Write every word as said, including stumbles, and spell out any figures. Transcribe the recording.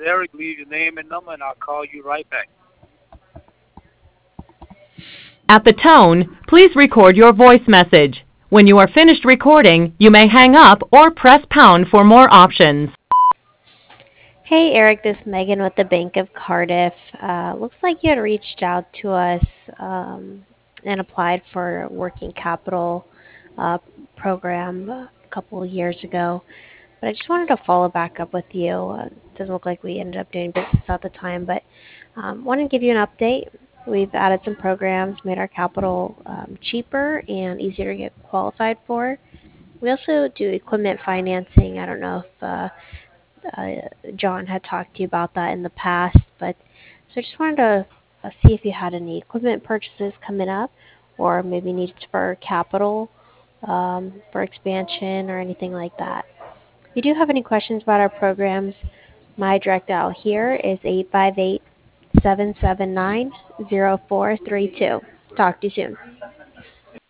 Eric. Leave your name and number, and I'll call you right back. At the tone, please record your voice message. When you are finished recording, you may hang up or press pound for more options. Hey Eric, this is Megan with the Bank of Cardiff. Uh, looks like you had reached out to us um, and applied for a working capital uh, program a couple of years ago. But I just wanted to follow back up with you. Uh, it doesn't look like we ended up doing business at the time, but um, wanted to give you an update. We've added some programs, made our capital um, cheaper and easier to get qualified for. We also do equipment financing. I don't know if uh, uh, John had talked to you about that in the past, but so I just wanted to uh, see if you had any equipment purchases coming up, or maybe needs for capital um, for expansion or anything like that. If you do have any questions about our programs, my direct dial here is eight five eight, seven seven nine, zero four three two. Talk to you soon.